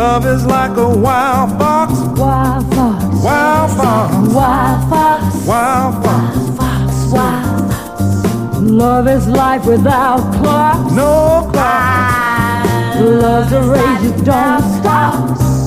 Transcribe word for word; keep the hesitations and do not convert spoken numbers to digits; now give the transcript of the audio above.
Love is like a wild fox, Wild fox, wild fox, wild fox, wild fox. fox, wild fox. Love is life without clocks. No clock. Love's a race you don't stop.